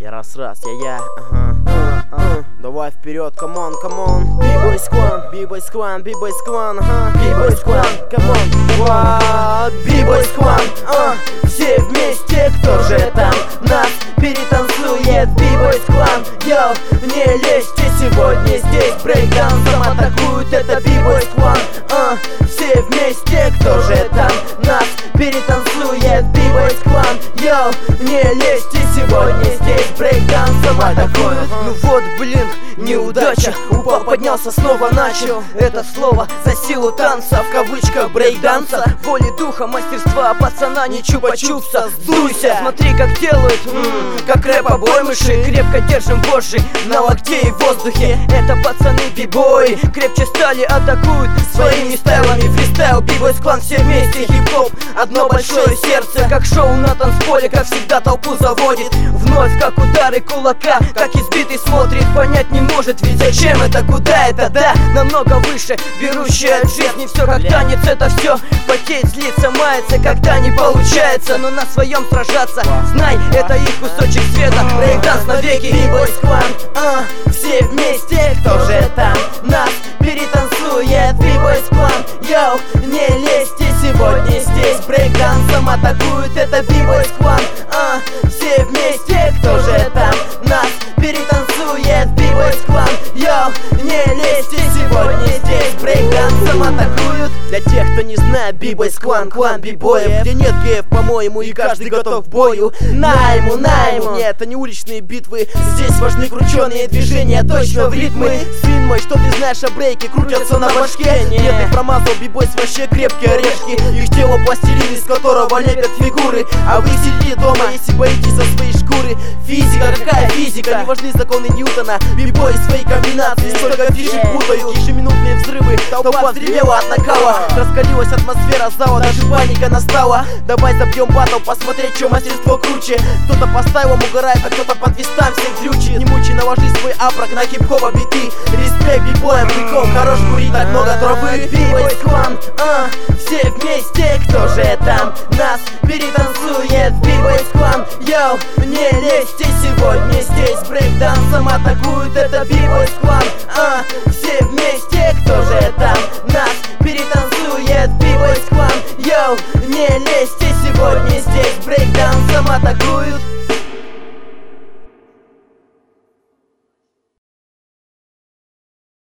Я раз-раз, ага. Давай вперед, камон. B-Boys Clan, B-Boys Clan, B-Boys Clan, ага. B-Boys Clan, камон. B-Boys Clan, все вместе, кто же там нас перетанцует? B-Boys Clan, йоу, не лезьте, сегодня здесь брейкдансом атакуют. Это B-Boys Clan, все вместе, кто же там нас перетанцует? B-Boys Clan, йоу, не лезьте, сегодня здесь брейкдансом атакуют. Ну вот, блин, неудача, упал, поднялся, снова начал. Это слово за силу танца, в кавычках брейкданса. Воли духа, мастерства, пацана, не чупа-чупса. Сдуйся, смотри, как делают, как рэп-обой мыши. Крепко держим вожжи на локте и в воздухе. Это пацаны бибои, крепче стали, атакуют своими стайлами. Фристайл, B-Boys Clan, все вместе, хип-хоп, одно большое сердце. Как шоу на танцполе, как всегда толпу заводит. Вновь как удары кулака, как избитый смотрит, понять не может, ведь зачем это, куда это, да, намного выше, берущая от жизни все как танец, это все, потеть, злиться, мается, когда не получается, но на своем сражаться, знай, это их кусочек света, брейкданс навеки. B-Boys Clan, все вместе, кто же там нас перетанцует? B-Boys Clan, йоу, не лезьте, сегодня здесь брейкдансом атакуют. Это B-Boys Clan, все вместе, кто же там нас перетанцует? B-Boys Clan, йоу, не лезьте, сегодня здесь брейкдансом атакуют. Для тех, кто не знает, B-Boys Clan, клан бибоев, где нет геев, по-моему, и каждый готов к бою. Найму, нет, это не уличные битвы, здесь важны крученые движения, точно в ритмы. Сын мой, что ты знаешь о брейке, крутятся на башке. Нет, их промазал, B-Boys вообще крепкие орешки. Их тело пластилин, из которого лепят фигуры. А вы сидите дома, если боитесь за свои шкуры. Физика, какая физика, не важны законы Ньютона. B-Boy свои комбинации, столько фишек путают. Ежеминутные взрывы, толпа взревела от накала. Раскалилась атмосфера зала, даже паника настала. Давай забьем батл, посмотреть, что мастерство круче. Кто-то по стайлам угорает, а кто-то по твистам всех дрючит. Не мучи, наложи свой апрак на хип-хопа биты. Респект бибоям, прикол, хорош курить, так много травы. B-Boys Clan, все вместе, кто же там нас перетанцует? B-Boys Clan, йоу, не лезьте, сегодня здесь брейкдансом атакуют. Это B-Boys Clan, все вместе, кто же